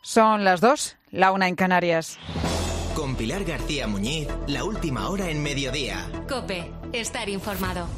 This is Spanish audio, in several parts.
Son las 2, la 1 en Canarias. Con Pilar García Muñiz, la última hora en Mediodía. COPE, estar informado.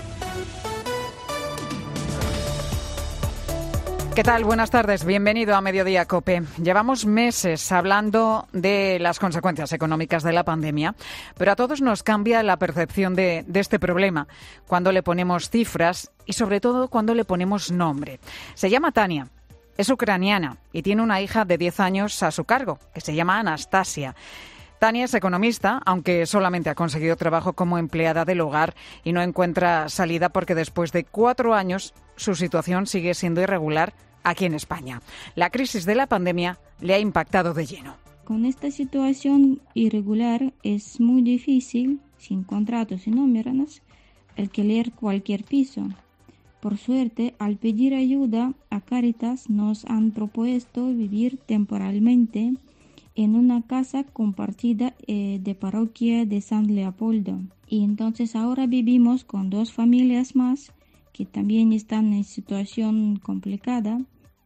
¿Qué tal? Buenas tardes. Bienvenido a Mediodía COPE. Llevamos meses hablando de las consecuencias económicas de la pandemia, pero a todos nos cambia la percepción de este problema cuando le ponemos cifras y sobre todo cuando le ponemos nombre. Se llama Tania, es ucraniana y tiene una hija de 10 años a su cargo, que se llama Anastasia. Tania es economista, aunque solamente ha conseguido trabajo como empleada del hogar y no encuentra salida porque después de 4 años su situación sigue siendo irregular aquí en España. La crisis de la pandemia le ha impactado de lleno. Con esta situación irregular es muy difícil, sin contratos y nóminas, alquilar cualquier piso. Por suerte, al pedir ayuda a Cáritas nos han propuesto vivir temporalmente en una casa compartida de parroquia de San Leopoldo. Y entonces ahora vivimos con 2 familias más que también están en situación complicada.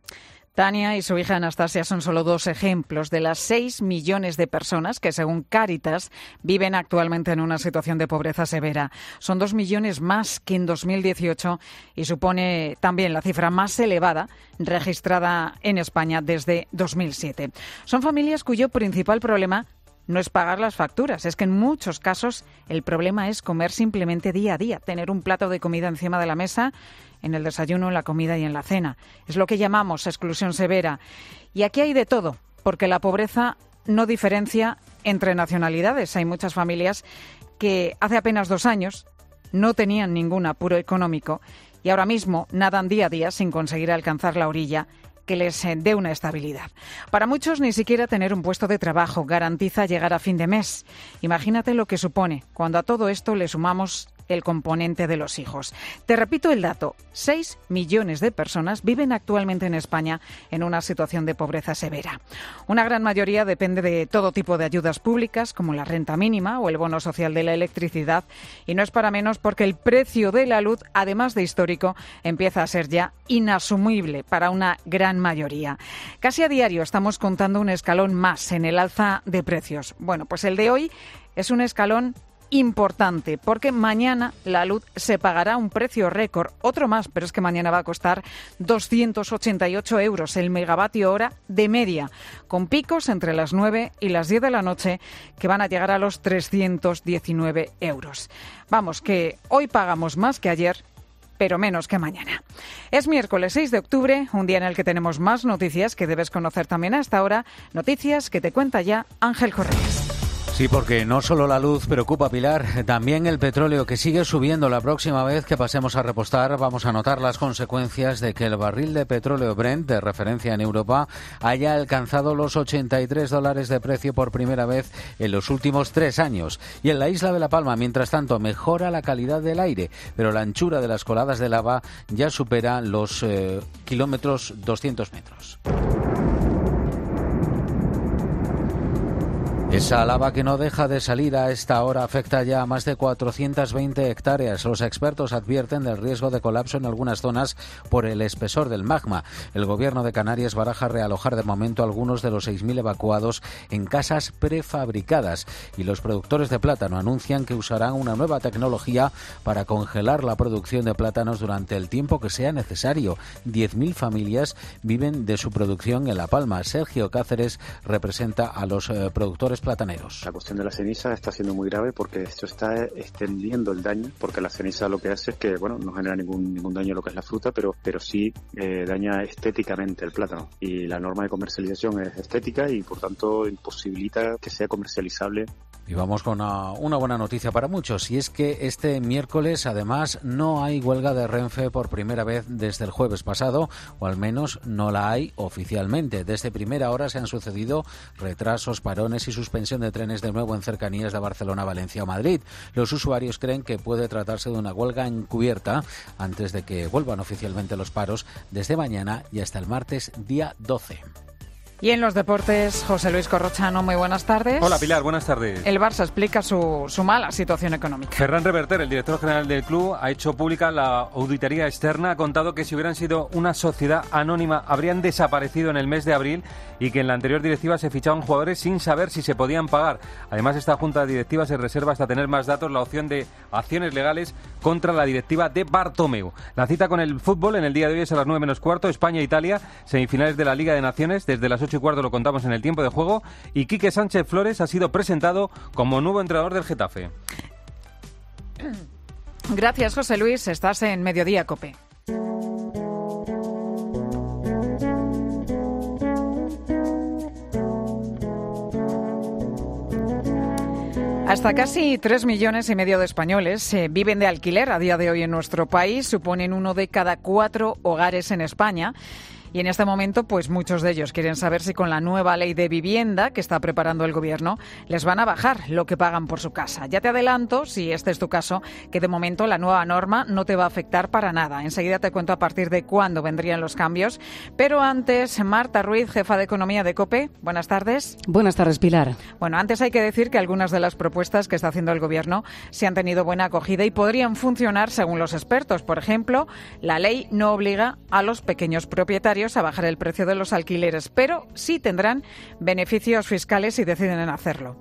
Tania y su hija Anastasia son solo 2 ejemplos de las 6 millones de personas que, según Cáritas, viven actualmente en una situación de pobreza severa. Son 2 millones más que en 2018 y supone también la cifra más elevada registrada en España desde 2007. Son familias cuyo principal problema no es pagar las facturas, es que en muchos casos el problema es comer simplemente día a día, tener un plato de comida encima de la mesa, en el desayuno, en la comida y en la cena. Es lo que llamamos exclusión severa. Y aquí hay de todo, porque la pobreza no diferencia entre nacionalidades. Hay muchas familias que hace apenas 2 años no tenían ningún apuro económico y ahora mismo nadan día a día sin conseguir alcanzar la orilla que les dé una estabilidad. Para muchos ni siquiera tener un puesto de trabajo garantiza llegar a fin de mes. Imagínate lo que supone cuando a todo esto le sumamos el componente de los hijos. Te repito el dato, 6 millones de personas viven actualmente en España en una situación de pobreza severa. Una gran mayoría depende de todo tipo de ayudas públicas, como la renta mínima o el bono social de la electricidad, y no es para menos porque el precio de la luz, además de histórico, empieza a ser ya inasumible para una gran mayoría. Casi a diario estamos contando un escalón más en el alza de precios. Bueno, pues el de hoy es un escalón importante, porque mañana la luz se pagará a un precio récord, otro más, pero es que mañana va a costar 288 euros el megavatio hora de media, con picos entre las 9 y las 10 de la noche que van a llegar a los 319 euros. Vamos, que hoy pagamos más que ayer, pero menos que mañana. Es miércoles 6 de octubre, un día en el que tenemos más noticias que debes conocer también a esta hora, noticias que te cuenta ya Ángel Correas. Sí, porque no solo la luz preocupa, Pilar, también el petróleo, que sigue subiendo. La próxima vez que pasemos a repostar vamos a notar las consecuencias de que el barril de petróleo Brent, de referencia en Europa, haya alcanzado los $83 de precio por primera vez en los últimos 3 años. Y en la isla de La Palma, mientras tanto, mejora la calidad del aire, pero la anchura de las coladas de lava ya supera los kilómetros 200 metros. Esa lava que no deja de salir a esta hora afecta ya a más de 420 hectáreas. Los expertos advierten del riesgo de colapso en algunas zonas por el espesor del magma. El Gobierno de Canarias baraja realojar de momento a algunos de los 6.000 evacuados en casas prefabricadas. Y los productores de plátano anuncian que usarán una nueva tecnología para congelar la producción de plátanos durante el tiempo que sea necesario. 10.000 familias viven de su producción en La Palma. Sergio Cáceres representa a los productores plataneros. La cuestión de la ceniza está siendo muy grave porque esto está extendiendo el daño, porque la ceniza lo que hace es que, bueno, no genera ningún daño a lo que es la fruta, pero sí daña estéticamente el plátano. Y la norma de comercialización es estética y, por tanto, imposibilita que sea comercializable. Y vamos con una buena noticia para muchos, y es que este miércoles, además, no hay huelga de Renfe por primera vez desde el jueves pasado, o al menos no la hay oficialmente. Desde primera hora se han sucedido retrasos, parones y suspensión de trenes de nuevo en cercanías de Barcelona, Valencia o Madrid. Los usuarios creen que puede tratarse de una huelga encubierta antes de que vuelvan oficialmente los paros desde mañana y hasta el martes día 12. Y en los deportes, José Luis Corrochano, muy buenas tardes. Hola Pilar, buenas tardes. El Barça explica su mala situación económica. Ferran Reverter, el director general del club, ha hecho pública la auditoría externa. Ha contado que si hubieran sido una sociedad anónima habrían desaparecido en el mes de abril y que en la anterior directiva se fichaban jugadores sin saber si se podían pagar. Además, esta junta directiva se reserva hasta tener más datos la opción de acciones legales contra la directiva de Bartomeu. La cita con el fútbol en el día de hoy es a las 9 menos cuarto. España-Italia, semifinales de la Liga de Naciones, desde las 8:15 lo contamos en el tiempo de juego, y Quique Sánchez Flores ha sido presentado como nuevo entrenador del Getafe. Gracias, José Luis. Estás en Mediodía COPE. Hasta casi 3,5 millones de españoles viven de alquiler a día de hoy en nuestro país. Suponen 1 de cada 4 hogares en España. Y en este momento, pues muchos de ellos quieren saber si con la nueva ley de vivienda que está preparando el Gobierno les van a bajar lo que pagan por su casa. Ya te adelanto, si este es tu caso, que de momento la nueva norma no te va a afectar para nada. Enseguida te cuento a partir de cuándo vendrían los cambios. Pero antes, Marta Ruiz, jefa de Economía de COPE. Buenas tardes. Buenas tardes, Pilar. Bueno, antes hay que decir que algunas de las propuestas que está haciendo el Gobierno se han tenido buena acogida y podrían funcionar según los expertos. Por ejemplo, la ley no obliga a los pequeños propietarios a bajar el precio de los alquileres, pero sí tendrán beneficios fiscales si deciden hacerlo.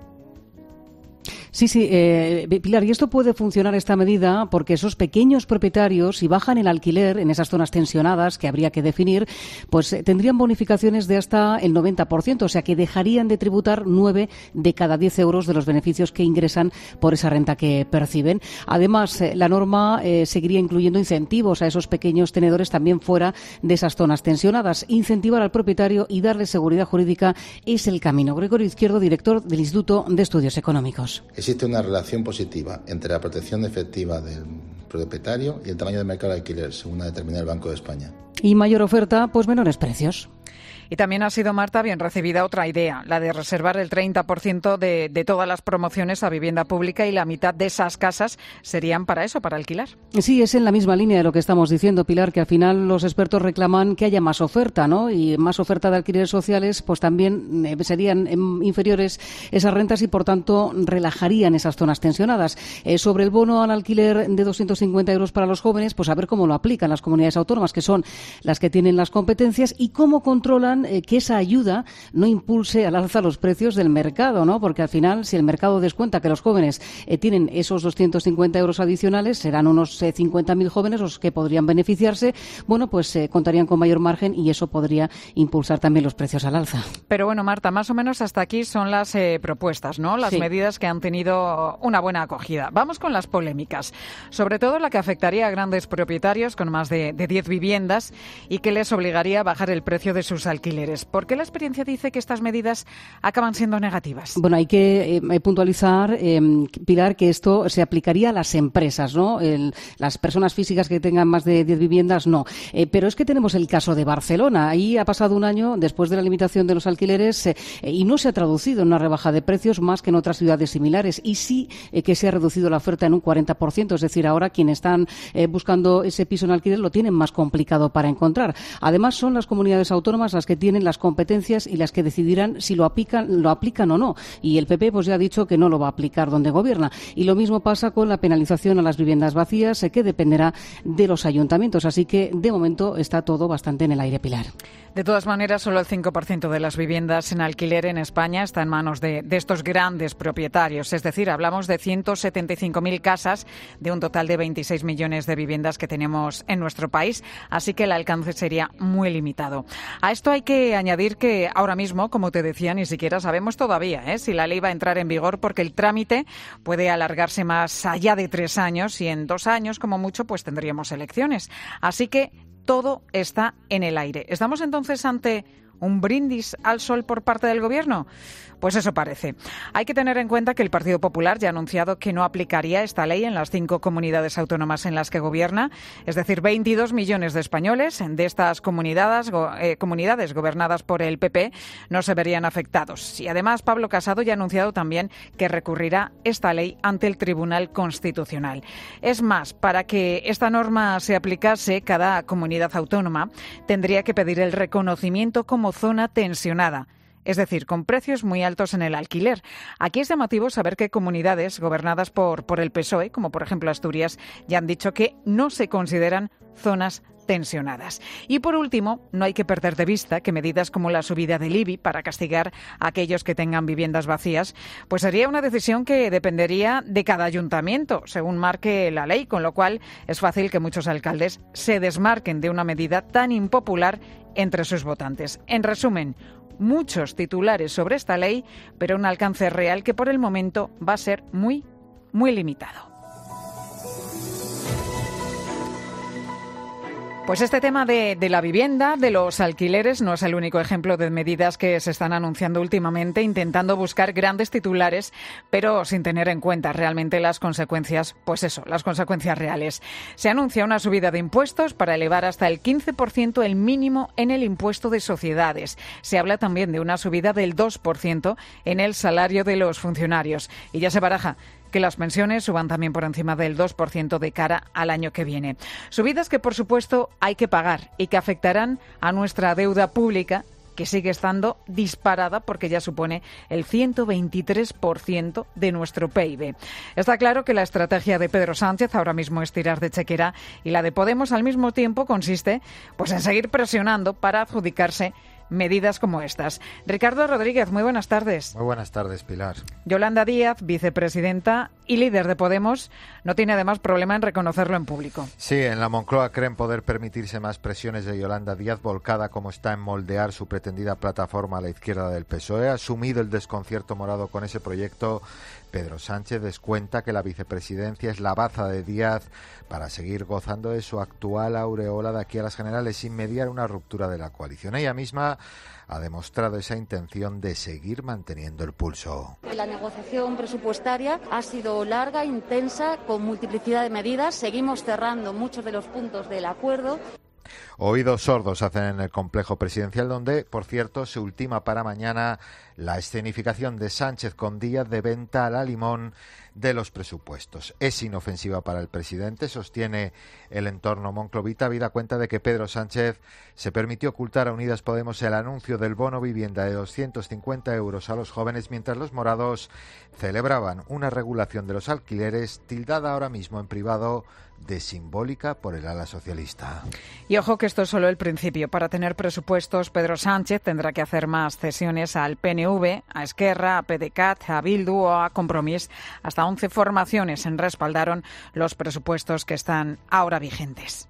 Sí, Pilar, y esto puede funcionar, esta medida, porque esos pequeños propietarios, si bajan el alquiler en esas zonas tensionadas que habría que definir, pues tendrían bonificaciones de hasta el 90%, o sea que dejarían de tributar 9 de cada 10 euros de los beneficios que ingresan por esa renta que perciben. Además, la norma seguiría incluyendo incentivos a esos pequeños tenedores también fuera de esas zonas tensionadas. Incentivar al propietario y darle seguridad jurídica es el camino. Gregorio Izquierdo, director del Instituto de Estudios Económicos. Existe una relación positiva entre la protección efectiva del propietario y el tamaño del mercado de alquiler, según ha determinado el Banco de España. Y mayor oferta, pues menores precios. Y también ha sido, Marta, bien recibida otra idea, la de reservar el 30% de todas las promociones a vivienda pública, y la mitad de esas casas serían para eso, para alquilar. Sí, es en la misma línea de lo que estamos diciendo, Pilar, que al final los expertos reclaman que haya más oferta, ¿no? Y más oferta de alquileres sociales, pues también serían inferiores esas rentas y, por tanto, relajarían esas zonas tensionadas. Sobre el bono al alquiler de 250 euros para los jóvenes, pues a ver cómo lo aplican las comunidades autónomas, que son las que tienen las competencias, y cómo controlan que esa ayuda no impulse al alza los precios del mercado, ¿no? Porque al final, si el mercado descuenta que los jóvenes tienen esos 250 euros adicionales, serán unos 50.000 jóvenes los que podrían beneficiarse. Bueno, pues contarían con mayor margen y eso podría impulsar también los precios al alza. Pero bueno, Marta, más o menos hasta aquí son las propuestas, ¿no? Las medidas que han tenido una buena acogida. Vamos con las polémicas. Sobre todo la que afectaría a grandes propietarios con más de 10 viviendas y que les obligaría a bajar el precio de sus alquileres. ¿Por qué la experiencia dice que estas medidas acaban siendo negativas? Bueno, hay que puntualizar, Pilar, que esto se aplicaría a las empresas, ¿no? Las personas físicas que tengan más de 10 viviendas, no. Pero es que tenemos el caso de Barcelona. Ahí ha pasado un año después de la limitación de los alquileres y no se ha traducido en una rebaja de precios más que en otras ciudades similares. Y sí que se ha reducido la oferta en un 40%. Es decir, ahora quienes están buscando ese piso en alquiler lo tienen más complicado para encontrar. Además, son las comunidades autónomas las que tienen las competencias y las que decidirán si lo aplican o no. Y el PP pues ya ha dicho que no lo va a aplicar donde gobierna. Y lo mismo pasa con la penalización a las viviendas vacías, que dependerá de los ayuntamientos. Así que, de momento, está todo bastante en el aire, Pilar. De todas maneras, solo el 5% de las viviendas en alquiler en España está en manos de estos grandes propietarios. Es decir, hablamos de 175.000 casas de un total de 26 millones de viviendas que tenemos en nuestro país. Así que el alcance sería muy limitado. A esto hay que añadir que ahora mismo, como te decía, ni siquiera sabemos todavía si la ley va a entrar en vigor, porque el trámite puede alargarse más allá de 3 años y en 2 años, como mucho, pues tendríamos elecciones. Así que todo está en el aire. ¿Estamos entonces ante un brindis al sol por parte del Gobierno? Pues eso parece. Hay que tener en cuenta que el Partido Popular ya ha anunciado que no aplicaría esta ley en las 5 comunidades autónomas en las que gobierna, es decir, 22 millones de españoles de estas comunidades gobernadas por el PP no se verían afectados. Y además, Pablo Casado ya ha anunciado también que recurrirá esta ley ante el Tribunal Constitucional. Es más, para que esta norma se aplicase, cada comunidad autónoma tendría que pedir el reconocimiento como como zona tensionada, es decir, con precios muy altos en el alquiler. Aquí es llamativo saber que comunidades gobernadas por el PSOE, como por ejemplo Asturias, ya han dicho que no se consideran zonas tensionadas. Y por último, no hay que perder de vista que medidas como la subida del IBI para castigar a aquellos que tengan viviendas vacías, pues sería una decisión que dependería de cada ayuntamiento, según marque la ley, con lo cual es fácil que muchos alcaldes se desmarquen de una medida tan impopular entre sus votantes. En resumen, muchos titulares sobre esta ley, pero un alcance real que por el momento va a ser muy, muy limitado. Pues este tema de la vivienda, de los alquileres, no es el único ejemplo de medidas que se están anunciando últimamente, intentando buscar grandes titulares, pero sin tener en cuenta realmente las consecuencias, pues eso, las consecuencias reales. Se anuncia una subida de impuestos para elevar hasta el 15% el mínimo en el impuesto de sociedades. Se habla también de una subida del 2% en el salario de los funcionarios. Y ya se baraja que las pensiones suban también por encima del 2% de cara al año que viene. Subidas que, por supuesto, hay que pagar y que afectarán a nuestra deuda pública, que sigue estando disparada porque ya supone el 123% de nuestro PIB. Está claro que la estrategia de Pedro Sánchez ahora mismo es tirar de chequera y la de Podemos al mismo tiempo consiste pues en seguir presionando para adjudicarse medidas como estas. Ricardo Rodríguez, muy buenas tardes. Muy buenas tardes, Pilar. Yolanda Díaz, vicepresidenta y líder de Podemos, no tiene además problema en reconocerlo en público. Sí, en la Moncloa creen poder permitirse más presiones de Yolanda Díaz, volcada como está en moldear su pretendida plataforma a la izquierda del PSOE. Ha asumido el desconcierto morado con ese proyecto. Pedro Sánchez descuenta que la vicepresidencia es la baza de Díaz para seguir gozando de su actual aureola de aquí a las generales sin mediar una ruptura de la coalición. Ella misma ha demostrado esa intención de seguir manteniendo el pulso. La negociación presupuestaria ha sido larga, intensa, con multiplicidad de medidas. Seguimos cerrando muchos de los puntos del acuerdo. Oídos sordos hacen en el complejo presidencial, donde, por cierto, se ultima para mañana la escenificación de Sánchez con Díaz de venta a la limón de los presupuestos. Es inofensiva para el presidente, sostiene el entorno monclovita, habida cuenta de que Pedro Sánchez se permitió ocultar a Unidas Podemos el anuncio del bono vivienda de 250 euros a los jóvenes, mientras los morados celebraban una regulación de los alquileres, tildada ahora mismo en privado de simbólica por el ala socialista. Y ojo que esto es solo el principio. Para tener presupuestos, Pedro Sánchez tendrá que hacer más cesiones al PNV, a Esquerra, a PDeCAT, a Bildu o a Compromís. Hasta 11 formaciones respaldaron los presupuestos que están ahora vigentes.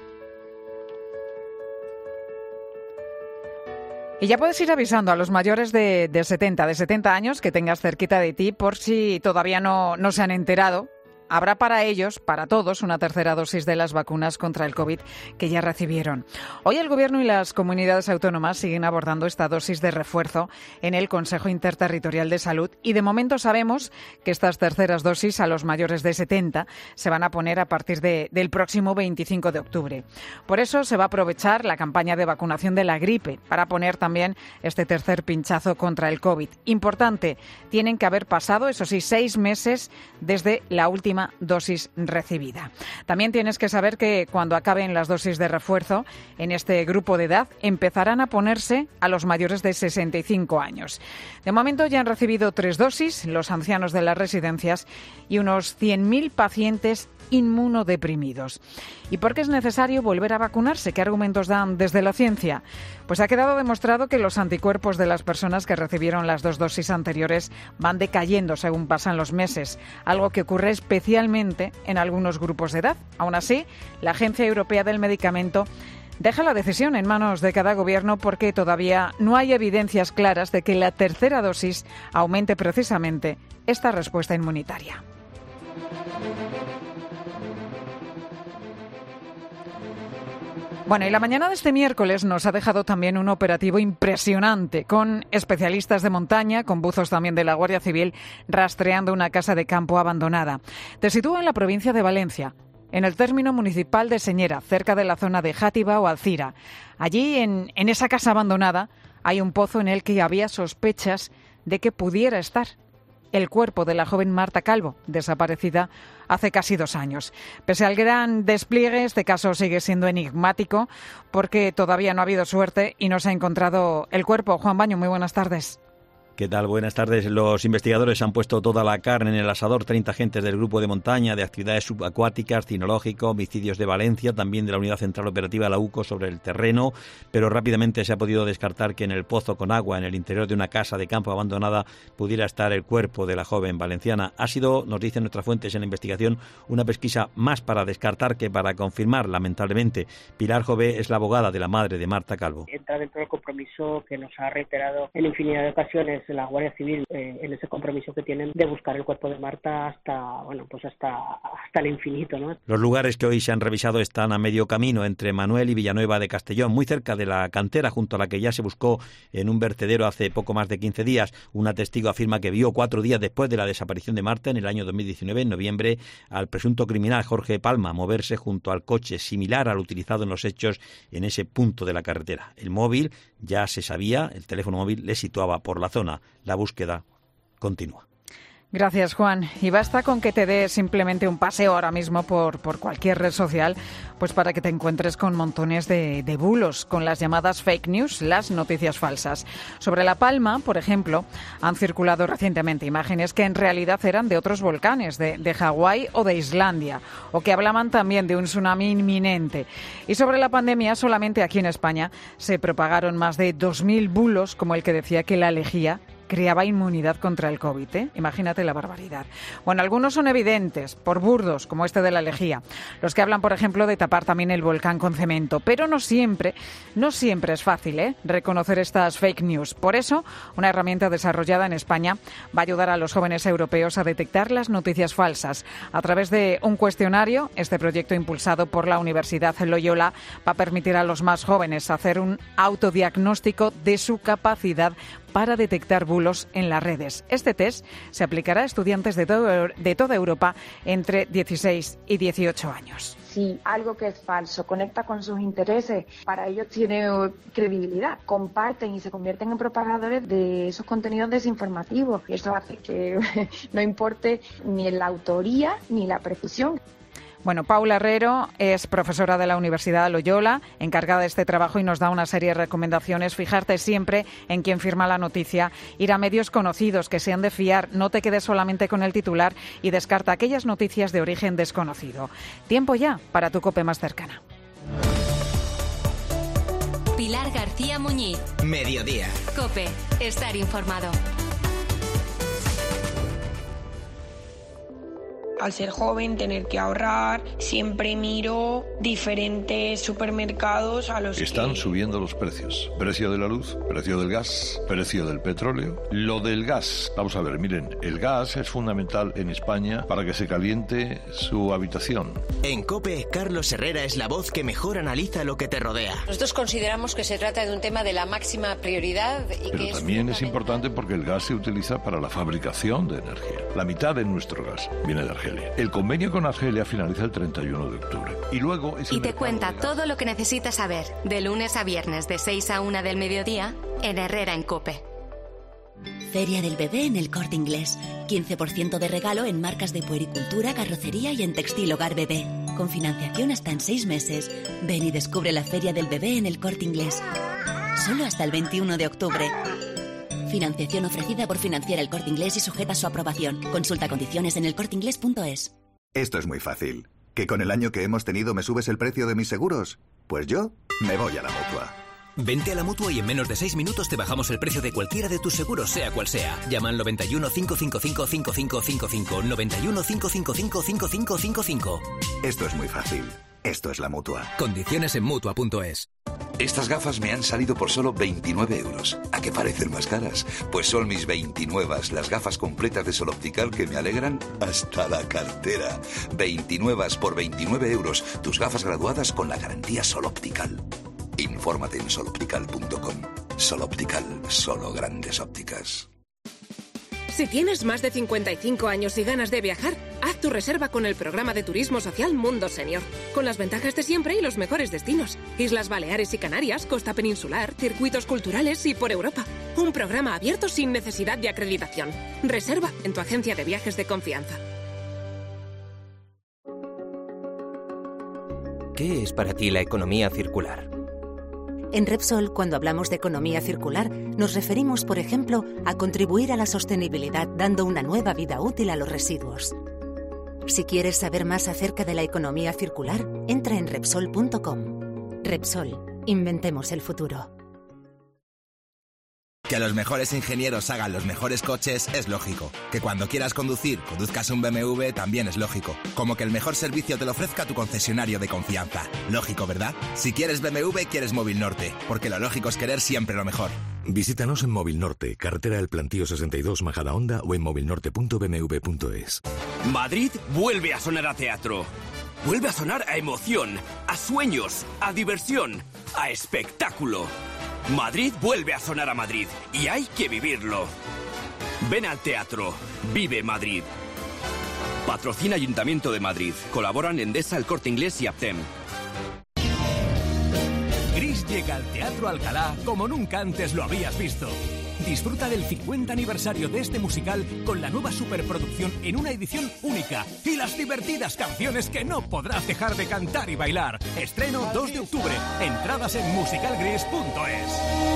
Y ya puedes ir avisando a los mayores de 70 años que tengas cerquita de ti por si todavía no se han enterado. Habrá para ellos, para todos, una tercera dosis de las vacunas contra el COVID que ya recibieron. Hoy el Gobierno y las comunidades autónomas siguen abordando esta dosis de refuerzo en el Consejo Interterritorial de Salud y de momento sabemos que estas terceras dosis a los mayores de 70 se van a poner a partir del próximo 25 de octubre. Por eso se va a aprovechar la campaña de vacunación de la gripe para poner también este tercer pinchazo contra el COVID. Importante, tienen que haber pasado, eso sí, 6 meses desde la última dosis recibida. También tienes que saber que cuando acaben las dosis de refuerzo en este grupo de edad empezarán a ponerse a los mayores de 65 años. De momento ya han recibido 3 dosis los ancianos de las residencias y unos 100.000 pacientes inmunodeprimidos. ¿Y por qué es necesario volver a vacunarse? ¿Qué argumentos dan desde la ciencia? Pues ha quedado demostrado que los anticuerpos de las personas que recibieron las 2 dosis anteriores van decayendo según pasan los meses, algo que ocurre especialmente en algunos grupos de edad. Aún así, la Agencia Europea del Medicamento deja la decisión en manos de cada gobierno porque todavía no hay evidencias claras de que la tercera dosis aumente precisamente esta respuesta inmunitaria. Bueno, y la mañana de este miércoles nos ha dejado también un operativo impresionante con especialistas de montaña, con buzos también de la Guardia Civil, rastreando una casa de campo abandonada. Te sitúo en la provincia de Valencia, en el término municipal de Señera, cerca de la zona de Játiva o Alcira. Allí, en esa casa abandonada, hay un pozo en el que había sospechas de que pudiera estar el cuerpo de la joven Marta Calvo, desaparecida hace casi 2 años. Pese al gran despliegue, este caso sigue siendo enigmático porque todavía no ha habido suerte y no se ha encontrado el cuerpo. Juan Baño, muy buenas tardes. ¿Qué tal? Buenas tardes. Los investigadores han puesto toda la carne en el asador. 30 agentes del Grupo de Montaña, de Actividades Subacuáticas, Cinológico, Homicidios de Valencia, también de la Unidad Central Operativa de la UCO sobre el terreno, pero rápidamente se ha podido descartar que en el pozo con agua, en el interior de una casa de campo abandonada, pudiera estar el cuerpo de la joven valenciana. Ha sido, nos dicen nuestras fuentes en la investigación, una pesquisa más para descartar que para confirmar, lamentablemente. Pilar Jové es la abogada de la madre de Marta Calvo. Entra dentro del compromiso que nos ha reiterado en infinidad de ocasiones la Guardia Civil, en ese compromiso que tienen de buscar el cuerpo de Marta hasta el infinito, ¿no? Los lugares que hoy se han revisado están a medio camino entre Manuel y Villanueva de Castellón, muy cerca de la cantera junto a la que ya se buscó en un vertedero hace poco más de 15 días. Una testigo afirma que vio 4 días después de la desaparición de Marta en el año 2019, en noviembre, al presunto criminal Jorge Palma moverse junto al coche similar al utilizado en los hechos en ese punto de la carretera. El móvil, ya se sabía, el teléfono móvil le situaba por la zona. La búsqueda continúa. Gracias, Juan. Y basta con que te des simplemente un paseo ahora mismo por cualquier red social, pues para que te encuentres con montones de bulos, con las llamadas fake news, las noticias falsas. Sobre La Palma, por ejemplo, han circulado recientemente imágenes que en realidad eran de otros volcanes, de Hawái o de Islandia, o que hablaban también de un tsunami inminente. Y sobre la pandemia, solamente aquí en España se propagaron más de 2.000 bulos, como el que decía que la lejía creaba inmunidad contra el COVID, ¿eh? Imagínate la barbaridad. Bueno, algunos son evidentes, por burdos, como este de la lejía. Los que hablan, por ejemplo, de tapar también el volcán con cemento. Pero no siempre es fácil, reconocer estas fake news. Por eso, una herramienta desarrollada en España va a ayudar a los jóvenes europeos a detectar las noticias falsas. A través de un cuestionario, este proyecto impulsado por la Universidad Loyola va a permitir a los más jóvenes hacer un autodiagnóstico de su capacidad para detectar bulos en las redes. Este test se aplicará a estudiantes de toda Europa entre 16 y 18 años. Si algo que es falso conecta con sus intereses, para ellos tiene credibilidad. Comparten y se convierten en propagadores de esos contenidos desinformativos. Y eso hace que no importe ni la autoría ni la precisión. Bueno, Paula Herrero es profesora de la Universidad Loyola, encargada de este trabajo y nos da una serie de recomendaciones. Fijarte siempre en quién firma la noticia, ir a medios conocidos que sean de fiar, no te quedes solamente con el titular y descarta aquellas noticias de origen desconocido. Tiempo ya para tu COPE más cercana. Pilar García Muñiz. Mediodía. COPE. Estar informado. Al ser joven, tener que ahorrar, siempre miro diferentes supermercados a los Están subiendo los precios. Precio de la luz, precio del gas, precio del petróleo. Lo del gas, vamos a ver, miren, el gas es fundamental en España para que se caliente su habitación. En COPE, Carlos Herrera es la voz que mejor analiza lo que te rodea. Nosotros consideramos que se trata de un tema de la máxima prioridad. Pero también es importante porque el gas se utiliza para la fabricación de energía. La mitad de nuestro gas viene de Argelia. El convenio con Argelia finaliza el 31 de octubre. Y luego y te cuenta todo lo que necesitas saber, de lunes a viernes, de 6 a 1 del mediodía, en Herrera en COPE. Feria del Bebé en El Corte Inglés. 15% de regalo en marcas de puericultura, carrocería y en textil hogar bebé. Con financiación hasta en 6 meses. Ven y descubre la Feria del Bebé en El Corte Inglés. Solo hasta el 21 de octubre. Financiación ofrecida por Financiera El Corte Inglés y sujeta a su aprobación. Consulta condiciones en elcorteinglés.es. Esto es muy fácil. ¿Que con el año que hemos tenido me subes el precio de mis seguros? Pues yo me voy a la Mutua. Vente a la Mutua y en menos de 6 minutos te bajamos el precio de cualquiera de tus seguros, sea cual sea. Llama al 91 555 5555. 91 555 5555. Esto es muy fácil. Esto es la Mutua. Condiciones en Mutua.es. Estas gafas me han salido por solo 29 euros. ¿A qué parecen más caras? Pues son mis 29, las gafas completas de Sol Optical que me alegran hasta la cartera. 29 por 29 euros. Tus gafas graduadas con la garantía Sol Optical. Infórmate en soloptical.com. Sol Optical, solo grandes ópticas. Si tienes más de 55 años y ganas de viajar, haz tu reserva con el programa de turismo social Mundo Senior, con las ventajas de siempre y los mejores destinos. Islas Baleares y Canarias, costa peninsular, circuitos culturales y por Europa. Un programa abierto sin necesidad de acreditación. Reserva en tu agencia de viajes de confianza. ¿Qué es para ti la economía circular? En Repsol, cuando hablamos de economía circular, nos referimos, por ejemplo, a contribuir a la sostenibilidad dando una nueva vida útil a los residuos. Si quieres saber más acerca de la economía circular, entra en Repsol.com. Repsol, inventemos el futuro. Que los mejores ingenieros hagan los mejores coches es lógico. Que cuando quieras conducir, conduzcas un BMW también es lógico. Como que el mejor servicio te lo ofrezca tu concesionario de confianza. Lógico, ¿verdad? Si quieres BMW, quieres Móvil Norte. Porque lo lógico es querer siempre lo mejor. Visítanos en Móvil Norte, carretera del Plantío 62, Majadahonda, o en movilnorte.bmw.es. Madrid vuelve a sonar a teatro. Vuelve a sonar a emoción, a sueños, a diversión, a espectáculo. Madrid vuelve a sonar a Madrid y hay que vivirlo. Ven al teatro. Vive Madrid. Patrocina Ayuntamiento de Madrid. Colaboran Endesa, El Corte Inglés y Aptem. Gris llega al Teatro Alcalá como nunca antes lo habías visto. Disfruta del 50 aniversario de este musical con la nueva superproducción en una edición única y las divertidas canciones que no podrás dejar de cantar y bailar. Estreno 2 de octubre. Entradas en musicalgris.es.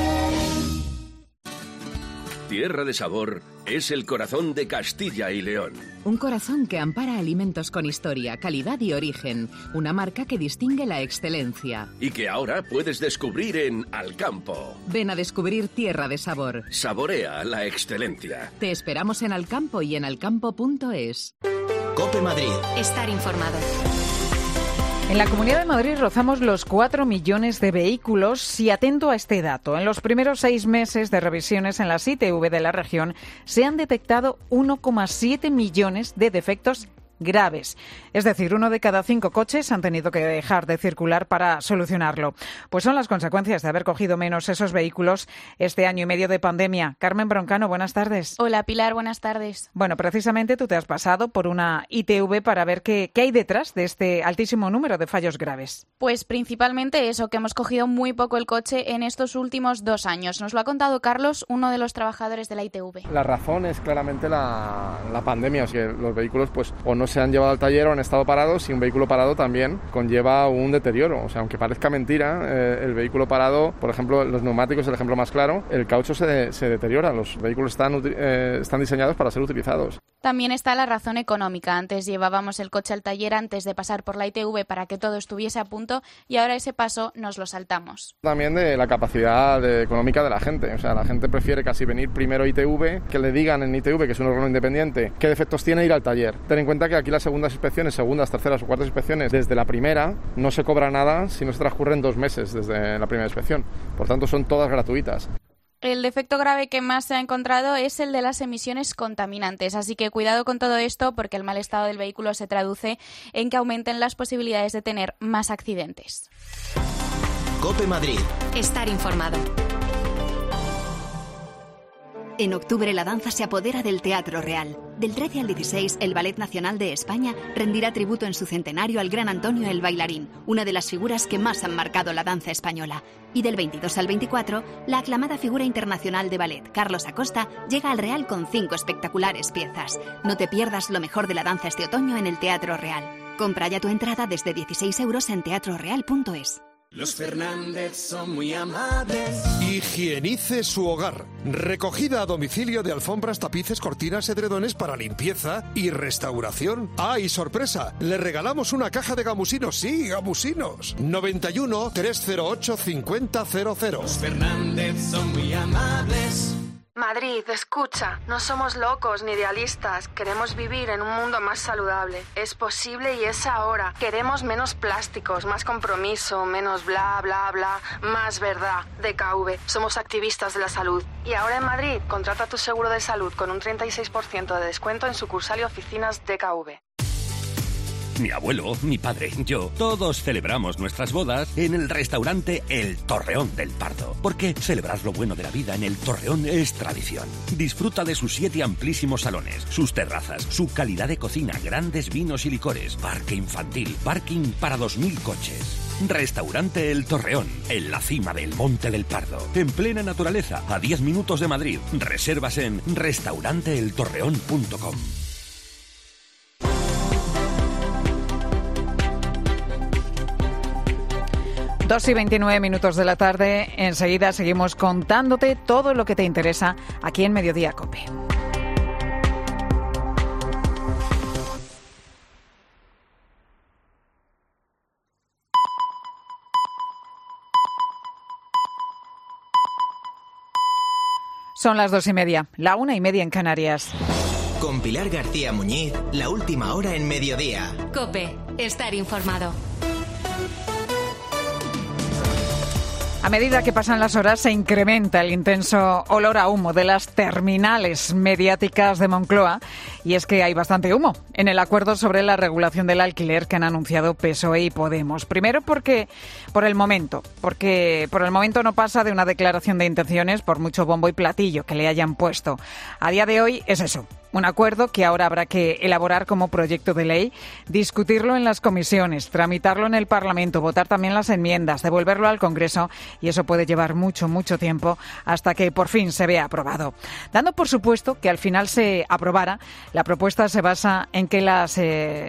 Tierra de Sabor es el corazón de Castilla y León. Un corazón que ampara alimentos con historia, calidad y origen. Una marca que distingue la excelencia. Y que ahora puedes descubrir en Alcampo. Ven a descubrir Tierra de Sabor. Saborea la excelencia. Te esperamos en Alcampo y en alcampo.es. COPE Madrid. Estar informado. En la Comunidad de Madrid rozamos los 4 millones de vehículos y atento a este dato. En los primeros 6 meses de revisiones en las ITV de la región se han detectado 1,7 millones de defectos graves. Es decir, 1 de cada 5 coches han tenido que dejar de circular para solucionarlo. Pues son las consecuencias de haber cogido menos esos vehículos este año y medio de pandemia. Carmen Broncano, buenas tardes. Hola Pilar, buenas tardes. Bueno, precisamente tú te has pasado por una ITV para ver qué hay detrás de este altísimo número de fallos graves. Pues principalmente eso, que hemos cogido muy poco el coche en estos últimos 2 años. Nos lo ha contado Carlos, uno de los trabajadores de la ITV. La razón es claramente la pandemia, o sea, los vehículos pues o no se han llevado al taller o han estado parados, y un vehículo parado también conlleva un deterioro. O sea, aunque parezca mentira, el vehículo parado, por ejemplo, los neumáticos es el ejemplo más claro, el caucho se deteriora, los vehículos están diseñados para ser utilizados. También está la razón económica. Antes llevábamos el coche al taller antes de pasar por la ITV para que todo estuviese a punto y ahora ese paso nos lo saltamos. También de la capacidad económica de la gente. O sea, la gente prefiere casi venir primero a ITV, que le digan en ITV, que es un órgano independiente, qué defectos tiene, ir al taller. Ten en cuenta que aquí las segundas inspecciones, segundas, terceras o cuartas inspecciones, desde la primera no se cobra nada si no se transcurren 2 meses desde la primera inspección. Por tanto, son todas gratuitas. El defecto grave que más se ha encontrado es el de las emisiones contaminantes, así que cuidado con todo esto porque el mal estado del vehículo se traduce en que aumenten las posibilidades de tener más accidentes. COPE Madrid. Estar informado. En octubre la danza se apodera del Teatro Real. Del 13 al 16, el Ballet Nacional de España rendirá tributo en su centenario al gran Antonio el Bailarín, una de las figuras que más han marcado la danza española. Y del 22 al 24, la aclamada figura internacional de ballet, Carlos Acosta, llega al Real con 5 espectaculares piezas. No te pierdas lo mejor de la danza este otoño en el Teatro Real. Compra ya tu entrada desde 16 € en teatroreal.es. Los Fernández son muy amables. Higienice su hogar. Recogida a domicilio de alfombras, tapices, cortinas, edredones para limpieza y restauración. ¡Ah, y sorpresa! Le regalamos una caja de gamusinos. Sí, gamusinos. 91 308 5000. Los Fernández son muy amables. Madrid, escucha, no somos locos ni idealistas, queremos vivir en un mundo más saludable. Es posible y es ahora. Queremos menos plásticos, más compromiso, menos bla, bla, bla, más verdad. DKV, somos activistas de la salud. Y ahora en Madrid, contrata tu seguro de salud con un 36% de descuento en sucursal y oficinas DKV. Mi abuelo, mi padre, yo, todos celebramos nuestras bodas en el restaurante El Torreón del Pardo. Porque celebrar lo bueno de la vida en El Torreón es tradición. Disfruta de sus 7 amplísimos salones, sus terrazas, su calidad de cocina, grandes vinos y licores, parque infantil, parking para 2000 coches. Restaurante El Torreón, en la cima del Monte del Pardo, en plena naturaleza, a 10 minutos de Madrid. Reservas en restauranteeltorreón.com. 2:29 de la tarde. Enseguida seguimos contándote todo lo que te interesa aquí en Mediodía COPE. Son las 2:30, la 1:30 en Canarias. Con Pilar García Muñiz, la última hora en Mediodía. COPE, estar informado. A medida que pasan las horas se incrementa el intenso olor a humo de las terminales mediáticas de Moncloa, y es que hay bastante humo en el acuerdo sobre la regulación del alquiler que han anunciado PSOE y Podemos. Primero porque por el momento no pasa de una declaración de intenciones por mucho bombo y platillo que le hayan puesto. A día de hoy es eso. Un acuerdo que ahora habrá que elaborar como proyecto de ley, discutirlo en las comisiones, tramitarlo en el Parlamento, votar también las enmiendas, devolverlo al Congreso, y eso puede llevar mucho tiempo hasta que por fin se vea aprobado. Dando por supuesto que al final se aprobara, la propuesta se basa en que las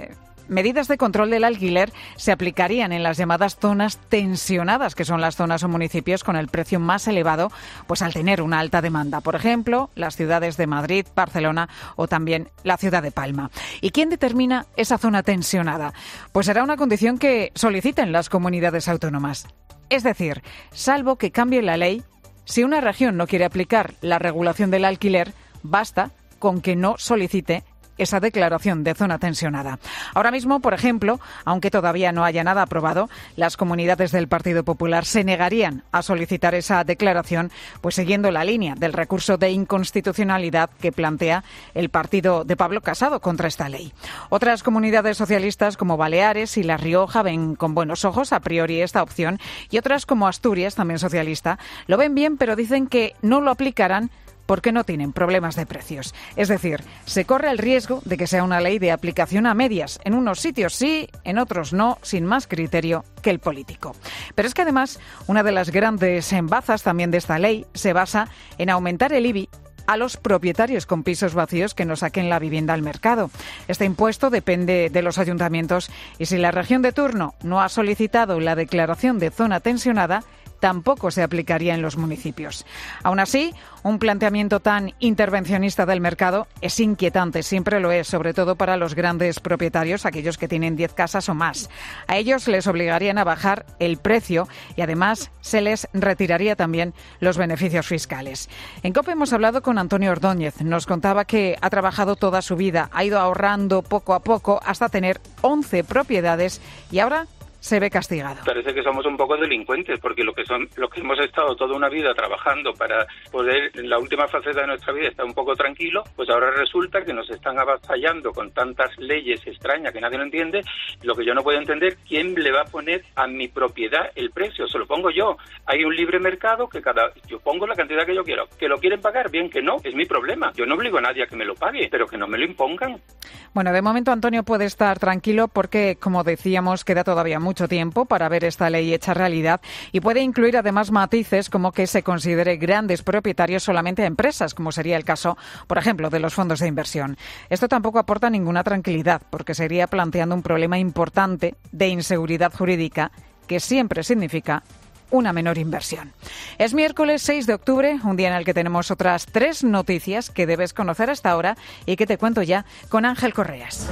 medidas de control del alquiler se aplicarían en las llamadas zonas tensionadas, que son las zonas o municipios con el precio más elevado, pues al tener una alta demanda. Por ejemplo, las ciudades de Madrid, Barcelona o también la ciudad de Palma. ¿Y quién determina esa zona tensionada? Pues será una condición que soliciten las comunidades autónomas. Es decir, salvo que cambie la ley, si una región no quiere aplicar la regulación del alquiler, basta con que no solicite esa declaración de zona tensionada. Ahora mismo, por ejemplo, aunque todavía no haya nada aprobado, las comunidades del Partido Popular se negarían a solicitar esa declaración, pues siguiendo la línea del recurso de inconstitucionalidad que plantea el partido de Pablo Casado contra esta ley. Otras comunidades socialistas como Baleares y La Rioja ven con buenos ojos a priori esta opción, y otras como Asturias, también socialista, lo ven bien, pero dicen que no lo aplicarán porque no tienen problemas de precios. Es decir, se corre el riesgo de que sea una ley de aplicación a medias. En unos sitios sí, en otros no, sin más criterio que el político. Pero es que además, una de las grandes embazas también de esta ley se basa en aumentar el IBI a los propietarios con pisos vacíos que no saquen la vivienda al mercado. Este impuesto depende de los ayuntamientos, y si la región de turno no ha solicitado la declaración de zona tensionada, tampoco se aplicaría en los municipios. Aún así, un planteamiento tan intervencionista del mercado es inquietante, siempre lo es, sobre todo para los grandes propietarios, aquellos que tienen 10 casas o más. A ellos les obligarían a bajar el precio y además se les retiraría también los beneficios fiscales. En COPE hemos hablado con Antonio Ordóñez. Nos contaba que ha trabajado toda su vida, ha ido ahorrando poco a poco hasta tener 11 propiedades y ahora se ve castigado. Parece que somos un poco delincuentes, porque lo que hemos estado toda una vida trabajando para poder, en la última faceta de nuestra vida, estar un poco tranquilo, pues ahora resulta que nos están avasallando con tantas leyes extrañas que nadie lo entiende. Lo que yo no puedo entender, ¿quién le va a poner a mi propiedad el precio? Se lo pongo yo. Hay un libre mercado que yo pongo la cantidad que yo quiero. ¿Que lo quieren pagar? Bien, que no, es mi problema. Yo no obligo a nadie a que me lo pague, pero que no me lo impongan. Bueno, de momento Antonio puede estar tranquilo porque, como decíamos, queda todavía mucho tiempo para ver esta ley hecha realidad, y puede incluir además matices como que se considere grandes propietarios solamente a empresas, como sería el caso, por ejemplo, de los fondos de inversión. Esto tampoco aporta ninguna tranquilidad, porque sería planteando un problema importante de inseguridad jurídica que siempre significa una menor inversión. Es miércoles 6 de octubre, un día en el que tenemos otras 3 noticias que debes conocer hasta ahora y que te cuento ya con Ángel Correas.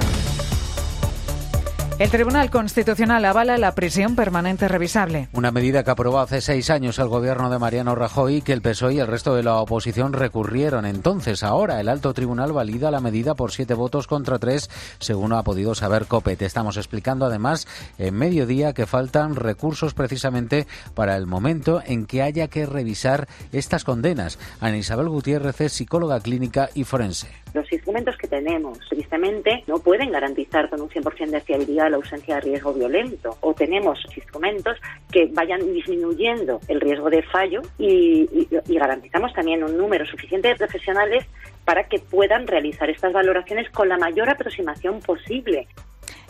El Tribunal Constitucional avala la prisión permanente revisable. Una medida que aprobó hace 6 años el gobierno de Mariano Rajoy y que el PSOE y el resto de la oposición recurrieron. Entonces, ahora, el alto tribunal valida la medida por 7 votos contra 3, según ha podido saber COPE. Te estamos explicando, además, en Mediodía, que faltan recursos precisamente para el momento en que haya que revisar estas condenas. Ana Isabel Gutiérrez es psicóloga clínica y forense. Los instrumentos que tenemos, tristemente, no pueden garantizar con un 100% de fiabilidad la ausencia de riesgo violento. O tenemos instrumentos que vayan disminuyendo el riesgo de fallo y garantizamos también un número suficiente de profesionales para que puedan realizar estas valoraciones con la mayor aproximación posible.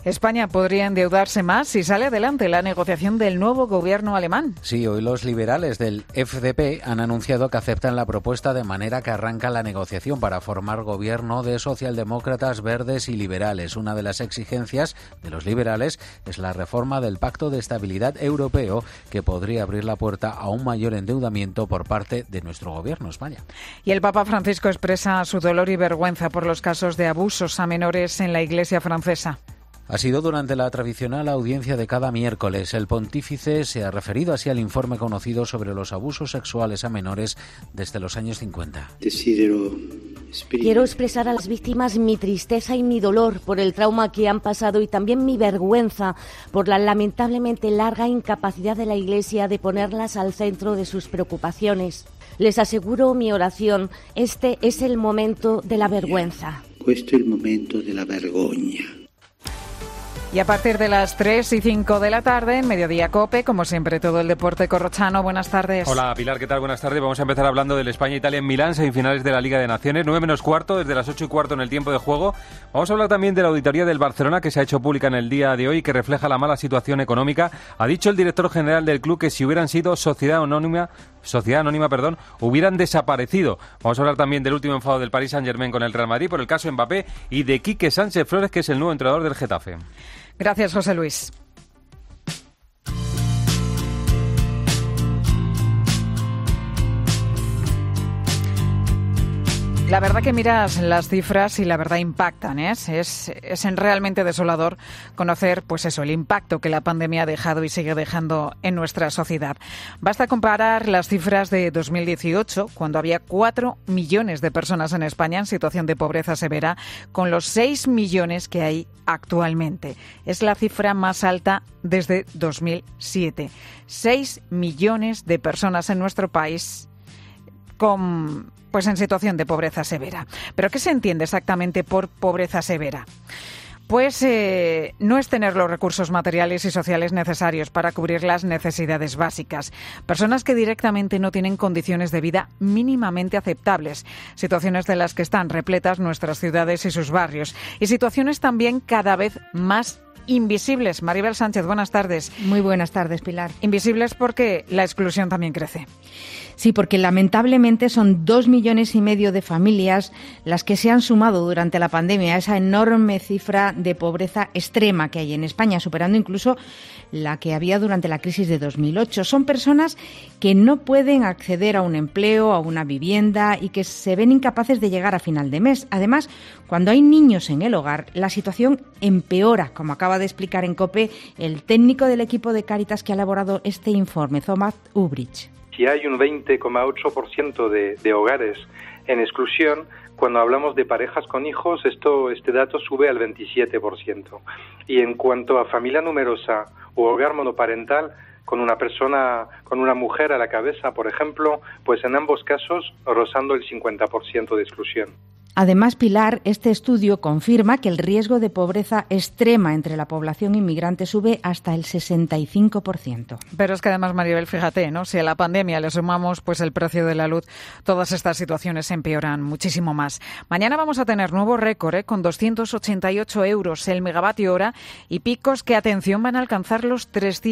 España podría endeudarse más si sale adelante la negociación del nuevo gobierno alemán. Sí, hoy los liberales del FDP han anunciado que aceptan la propuesta, de manera que arranca la negociación para formar gobierno de socialdemócratas, verdes y liberales. Una de las exigencias de los liberales es la reforma del Pacto de Estabilidad Europeo, que podría abrir la puerta a un mayor endeudamiento por parte de nuestro gobierno, España. Y el Papa Francisco expresa su dolor y vergüenza por los casos de abusos a menores en la Iglesia francesa. Ha sido durante la tradicional audiencia de cada miércoles. El pontífice se ha referido así al informe conocido sobre los abusos sexuales a menores desde los años 50. Quiero expresar a las víctimas mi tristeza y mi dolor por el trauma que han pasado y también mi vergüenza por la lamentablemente larga incapacidad de la Iglesia de ponerlas al centro de sus preocupaciones. Les aseguro mi oración, este es el momento de la vergüenza. Questo è il momento della vergogna. Y a partir de las 3 y 5 de la tarde, en Mediodía COPE, como siempre, todo el deporte corrochano. Buenas tardes. Hola, Pilar, ¿qué tal? Buenas tardes. Vamos a empezar hablando del España-Italia en Milán, semifinales de la Liga de Naciones, 9 menos cuarto, desde las 8 y cuarto en el tiempo de juego. Vamos a hablar también de la auditoría del Barcelona, que se ha hecho pública en el día de hoy, que refleja la mala situación económica. Ha dicho el director general del club que si hubieran sido sociedad anónima, hubieran desaparecido. Vamos a hablar también del último enfado del Paris Saint-Germain con el Real Madrid por el caso Mbappé y de Quique Sánchez Flores, que es el nuevo entrenador del Getafe. Gracias, José Luis. La verdad que miras las cifras y la verdad impactan, ¿eh? Es realmente desolador conocer, pues eso, el impacto que la pandemia ha dejado y sigue dejando en nuestra sociedad. Basta comparar las cifras de 2018, cuando había 4 millones de personas en España en situación de pobreza severa, con los 6 millones que hay actualmente. Es la cifra más alta desde 2007. 6 millones de personas en nuestro país en situación de pobreza severa. ¿Pero qué se entiende exactamente por pobreza severa? Pues no es tener los recursos materiales y sociales necesarios para cubrir las necesidades básicas. Personas que directamente no tienen condiciones de vida mínimamente aceptables. Situaciones de las que están repletas nuestras ciudades y sus barrios. Y situaciones también cada vez más invisibles. Maribel Sánchez, buenas tardes. Muy buenas tardes, Pilar. Invisibles porque la exclusión también crece. Sí, porque lamentablemente son 2,5 millones de familias las que se han sumado durante la pandemia a esa enorme cifra de pobreza extrema que hay en España, superando incluso la que había durante la crisis de 2008. Son personas que no pueden acceder a un empleo, a una vivienda y que se ven incapaces de llegar a final de mes. Además, cuando hay niños en el hogar, la situación empeora, como acaba de explicar en COPE el técnico del equipo de Cáritas que ha elaborado este informe, Thomas Ubrich. Si hay un 20,8% de hogares en exclusión, cuando hablamos de parejas con hijos, este dato sube al 27%. Y en cuanto a familia numerosa o hogar monoparental, con una mujer a la cabeza, por ejemplo, pues en ambos casos rozando el 50% de exclusión. Además, Pilar, este estudio confirma que el riesgo de pobreza extrema entre la población inmigrante sube hasta el 65%. Pero es que además, Maribel, fíjate, ¿no? Si a la pandemia le sumamos pues el precio de la luz, todas estas situaciones empeoran muchísimo más. Mañana vamos a tener nuevo récord, con 288 euros el megavatio hora y picos que, atención, van a alcanzar los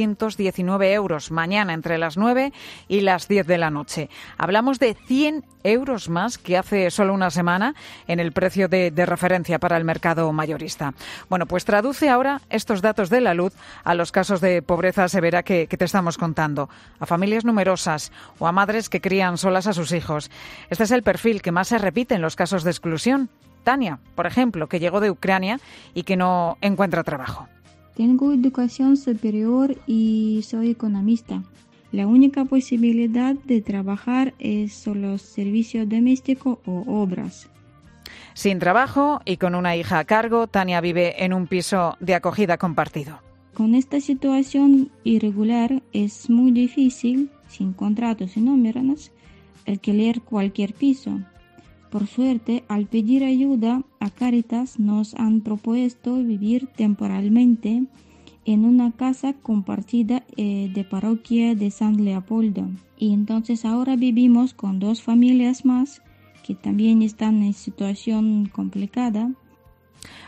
319 euros mañana entre las 9 y las 10 de la noche. Hablamos de 100 euros más que hace solo una semana en el precio de referencia para el mercado mayorista. Bueno, pues traduce ahora estos datos de la luz a los casos de pobreza severa que te estamos contando, a familias numerosas o a madres que crían solas a sus hijos. Este es el perfil que más se repite en los casos de exclusión. Tania, por ejemplo, que llegó de Ucrania y que no encuentra trabajo. Tengo educación superior y soy economista. La única posibilidad de trabajar es solo servicio doméstico o obras. Sin trabajo y con una hija a cargo, Tania vive en un piso de acogida compartido. Con esta situación irregular es muy difícil, sin contratos y nóminas, alquilar cualquier piso. Por suerte, al pedir ayuda a Cáritas, nos han propuesto vivir temporalmente en una casa compartida de parroquia de San Leopoldo. Y entonces ahora vivimos con 2 familias más que también están en situación complicada.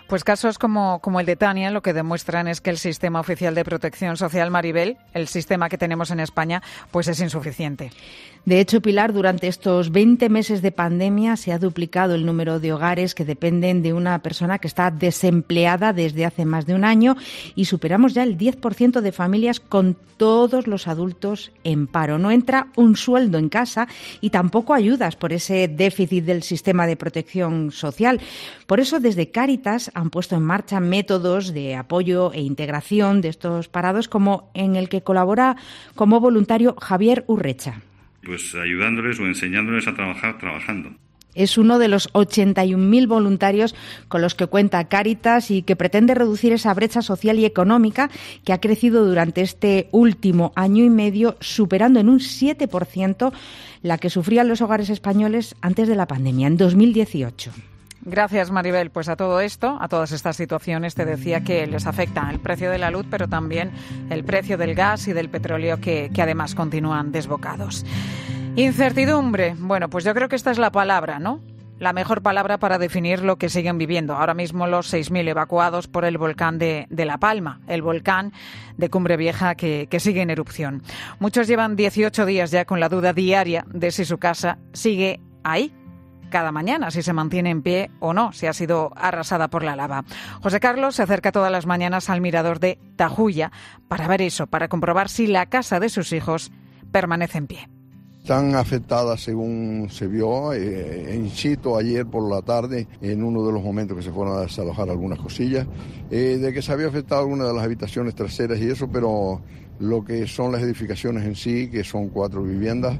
Pues casos como el de Tania lo que demuestran es que el sistema oficial de protección social, Maribel, el sistema que tenemos en España, pues es insuficiente. De hecho, Pilar, durante estos 20 meses de pandemia se ha duplicado el número de hogares que dependen de una persona que está desempleada desde hace más de un año y superamos ya el 10% de familias con todos los adultos en paro. No entra un sueldo en casa y tampoco ayudas por ese déficit del sistema de protección social. Por eso, desde Cáritas han puesto en marcha métodos de apoyo e integración de estos parados, como en el que colabora como voluntario Javier Urrecha. Pues ayudándoles o enseñándoles a trabajar trabajando. Es uno de los 81.000 voluntarios con los que cuenta Cáritas y que pretende reducir esa brecha social y económica que ha crecido durante este último año y medio, superando en un 7% la que sufrían los hogares españoles antes de la pandemia, en 2018. Gracias, Maribel. Pues a todo esto, a todas estas situaciones, te decía que les afecta el precio de la luz, pero también el precio del gas y del petróleo que además continúan desbocados. Incertidumbre. Bueno, pues yo creo que esta es la palabra, ¿no? La mejor palabra para definir lo que siguen viviendo ahora mismo los 6.000 evacuados por el volcán de La Palma, el volcán de Cumbre Vieja que sigue en erupción. Muchos llevan 18 días ya con la duda diaria de si su casa sigue ahí cada mañana, si se mantiene en pie o no, si ha sido arrasada por la lava. José Carlos se acerca todas las mañanas al mirador de Tajuya para ver eso, para comprobar si la casa de sus hijos permanece en pie. Están afectadas según se vio in situ ayer por la tarde, en uno de los momentos que se fueron a desalojar algunas cosillas, de que se había afectado alguna de las habitaciones traseras y eso, pero lo que son las edificaciones en sí, que son 4 viviendas,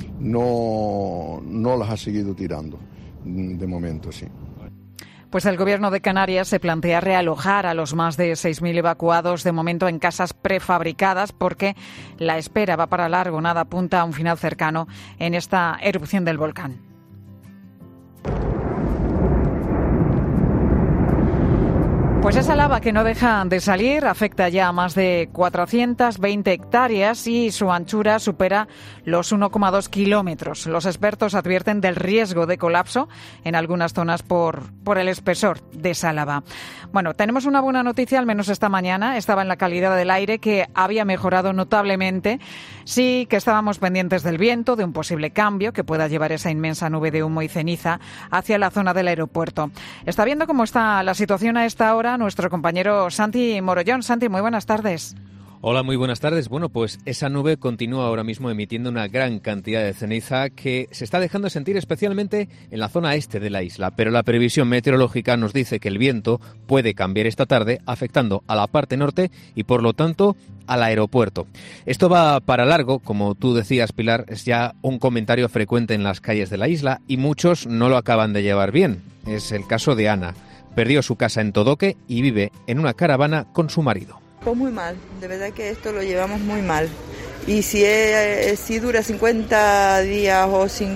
no las ha seguido tirando, de momento sí. Pues el Gobierno de Canarias se plantea realojar a los más de 6.000 evacuados de momento en casas prefabricadas porque la espera va para largo, nada apunta a un final cercano en esta erupción del volcán. Pues esa lava que no deja de salir afecta ya a más de 420 hectáreas y su anchura supera los 1,2 kilómetros. Los expertos advierten del riesgo de colapso en algunas zonas por el espesor de esa lava. Bueno, tenemos una buena noticia, al menos esta mañana, estaba en la calidad del aire, que había mejorado notablemente. Sí que estábamos pendientes del viento, de un posible cambio que pueda llevar esa inmensa nube de humo y ceniza hacia la zona del aeropuerto. Está viendo cómo está la situación a esta hora nuestro compañero Santi Morollón. Santi, muy buenas tardes. Hola, muy buenas tardes. Bueno, pues esa nube continúa ahora mismo emitiendo una gran cantidad de ceniza que se está dejando sentir especialmente en la zona este de la isla, pero la previsión meteorológica nos dice que el viento puede cambiar esta tarde, afectando a la parte norte y, por lo tanto, al aeropuerto. Esto va para largo, como tú decías, Pilar, es ya un comentario frecuente en las calles de la isla y muchos no lo acaban de llevar bien. Es el caso de Ana. Perdió su casa en Todoque y vive en una caravana con su marido. Pues muy mal, de verdad que esto lo llevamos muy mal. Y si dura 50 días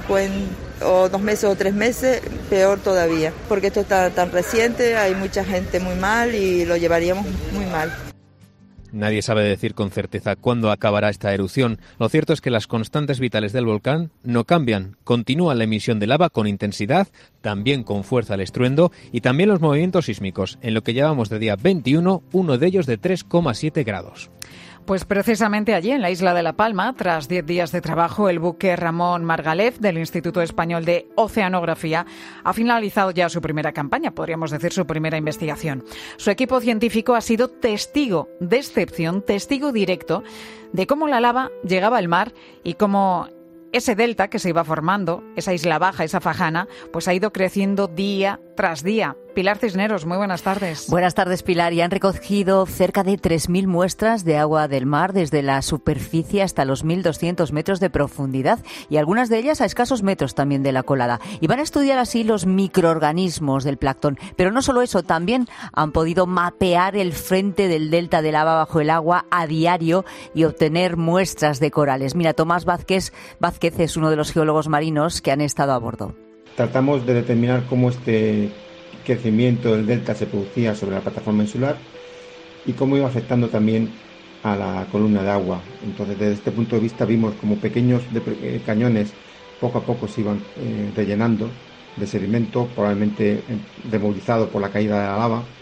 o 2 meses o 3 meses, peor todavía. Porque esto está tan reciente, hay mucha gente muy mal y lo llevaríamos muy mal. Nadie sabe decir con certeza cuándo acabará esta erupción. Lo cierto es que las constantes vitales del volcán no cambian. Continúa la emisión de lava con intensidad, también con fuerza el estruendo y también los movimientos sísmicos, en lo que llevamos de día 21, uno de ellos de 3,7 grados. Pues precisamente allí, en la isla de La Palma, tras 10 días de trabajo, el buque Ramón Margalef del Instituto Español de Oceanografía ha finalizado ya su primera campaña, podríamos decir su primera investigación. Su equipo científico ha sido testigo de excepción, testigo directo de cómo la lava llegaba al mar y cómo ese delta que se iba formando, esa isla baja, esa fajana, pues ha ido creciendo día tras día. Pilar Cisneros, muy buenas tardes. Buenas tardes, Pilar. Y han recogido cerca de 3.000 muestras de agua del mar desde la superficie hasta los 1.200 metros de profundidad y algunas de ellas a escasos metros también de la colada. Y van a estudiar así los microorganismos del plancton. Pero no solo eso, también han podido mapear el frente del delta de lava bajo el agua a diario y obtener muestras de corales. Mira, Tomás Vázquez es uno de los geólogos marinos que han estado a bordo. Tratamos de determinar cómo este crecimiento del delta se producía sobre la plataforma insular y cómo iba afectando también a la columna de agua. Entonces, desde este punto de vista vimos como pequeños cañones poco a poco se iban rellenando de sedimento, probablemente demovilizado por la caída de la lava,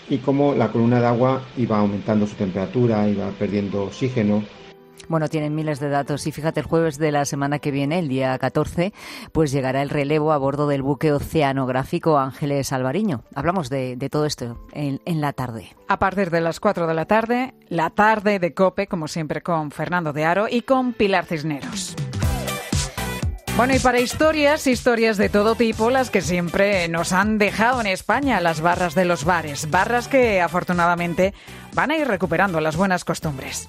y cómo la columna de agua iba aumentando su temperatura, iba perdiendo oxígeno. Bueno, tienen miles de datos y fíjate, el jueves de la semana que viene, el día 14, pues llegará el relevo a bordo del buque oceanográfico Ángeles Alvariño. Hablamos de todo esto en la tarde. A partir de las 4 de la tarde de COPE, como siempre con Fernando de Aro y con Pilar Cisneros. Bueno, y para historias de todo tipo, las que siempre nos han dejado en España, las barras de los bares. Barras que afortunadamente van a ir recuperando las buenas costumbres.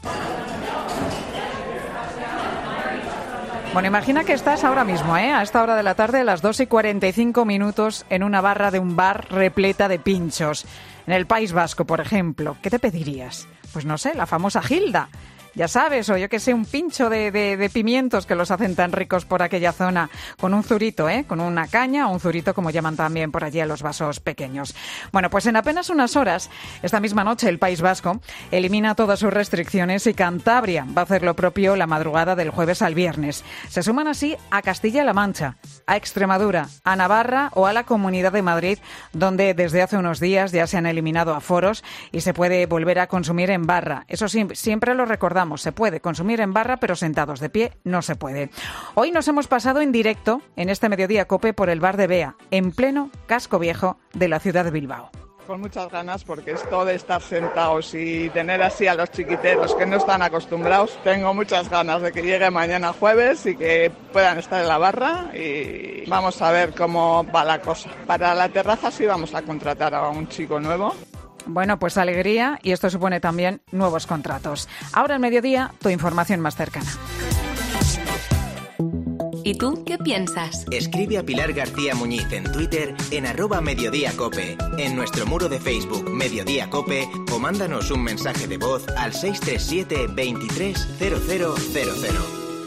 Bueno, imagina que estás ahora mismo, a esta hora de la tarde, a las 2:45, en una barra de un bar repleta de pinchos. En el País Vasco, por ejemplo. ¿Qué te pedirías? Pues no sé, la famosa Gilda. Ya sabes, o yo que sé, un pincho de pimientos que los hacen tan ricos por aquella zona, con un zurito, con una caña o un zurito, como llaman también por allí a los vasos pequeños. Bueno, pues en apenas unas horas, esta misma noche, el País Vasco elimina todas sus restricciones y Cantabria va a hacer lo propio la madrugada del jueves al viernes. Se suman así a Castilla-La Mancha, a Extremadura, a Navarra o a la Comunidad de Madrid, donde desde hace unos días ya se han eliminado aforos y se puede volver a consumir en barra. Eso sí, siempre lo recordamos. Se puede consumir en barra, pero sentados de pie no se puede. Hoy nos hemos pasado en directo en este Mediodía COPE por el bar de Bea, en pleno casco viejo de la ciudad de Bilbao. Con muchas ganas, porque esto de estar sentados y tener así a los chiquiteros que no están acostumbrados, tengo muchas ganas de que llegue mañana jueves y que puedan estar en la barra y vamos a ver cómo va la cosa. Para la terraza sí vamos a contratar a un chico nuevo. Bueno, pues alegría, y esto supone también nuevos contratos. Ahora al mediodía, tu información más cercana. ¿Y tú qué piensas? Escribe a Pilar García Muñiz en Twitter en @mediodíacope, en nuestro muro de Facebook Mediodía Cope, o mándanos un mensaje de voz al 637 23 0000.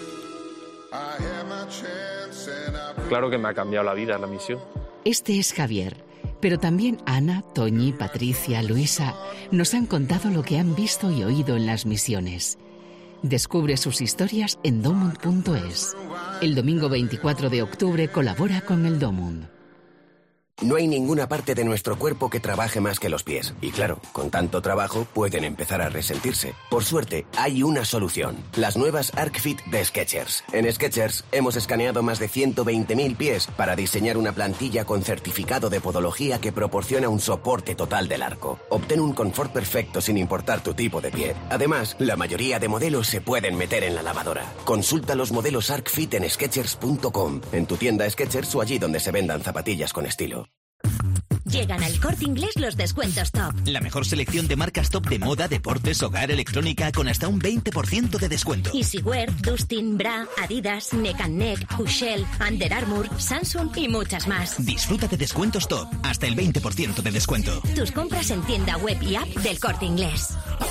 Claro que me ha cambiado la vida la misión. Este es Javier. Pero también Ana, Toñi, Patricia, Luisa nos han contado lo que han visto y oído en las misiones. Descubre sus historias en domund.es. El domingo 24 de octubre colabora con el Domund. No hay ninguna parte de nuestro cuerpo que trabaje más que los pies. Y claro, con tanto trabajo pueden empezar a resentirse. Por suerte, hay una solución. Las nuevas ArcFit de Skechers. En Skechers hemos escaneado más de 120.000 pies para diseñar una plantilla con certificado de podología que proporciona un soporte total del arco. Obtén un confort perfecto sin importar tu tipo de pie. Además, la mayoría de modelos se pueden meter en la lavadora. Consulta los modelos ArcFit en Skechers.com, en tu tienda Skechers o allí donde se vendan zapatillas con estilo. Llegan al Corte Inglés los descuentos top. La mejor selección de marcas top de moda, deportes, hogar, electrónica, con hasta un 20% de descuento. Easywear, Dustin, Bra, Adidas, Neck & Neck, Hushell, Under Armour, Samsung y muchas más. Disfruta de descuentos top, hasta el 20% de descuento. Tus compras en tienda web y app del Corte Inglés.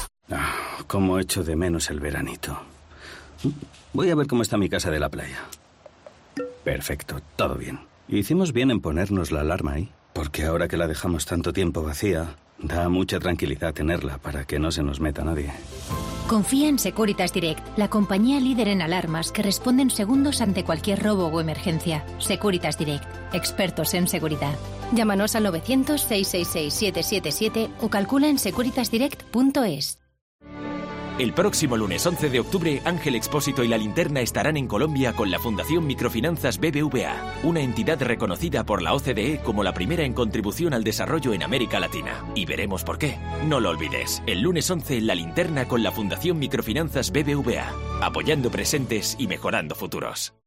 Cómo echo de menos el veranito. Voy a ver cómo está mi casa de la playa. Perfecto, todo bien. Hicimos bien en ponernos la alarma ahí, porque ahora que la dejamos tanto tiempo vacía, da mucha tranquilidad tenerla para que no se nos meta nadie. Confía en Securitas Direct, la compañía líder en alarmas que responde en segundos ante cualquier robo o emergencia. Securitas Direct, expertos en seguridad. Llámanos al 900-666-777 o calcula en securitasdirect.es. El próximo lunes 11 de octubre, Ángel Expósito y La Linterna estarán en Colombia con la Fundación Microfinanzas BBVA, una entidad reconocida por la OCDE como la primera en contribución al desarrollo en América Latina. Y veremos por qué. No lo olvides, el lunes 11 La Linterna con la Fundación Microfinanzas BBVA, apoyando presentes y mejorando futuros.